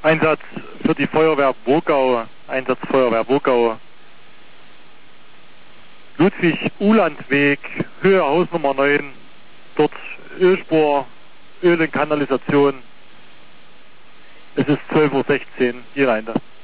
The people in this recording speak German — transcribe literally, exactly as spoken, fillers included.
Einsatz für die Feuerwehr Burgau, Einsatz Feuerwehr Burgau. Ludwig-Uhland-Weg, Höhe Hausnummer neun, dort Ölspur, Öl- und Kanalisation. Es ist zwölf Uhr sechzehn, hier rein da.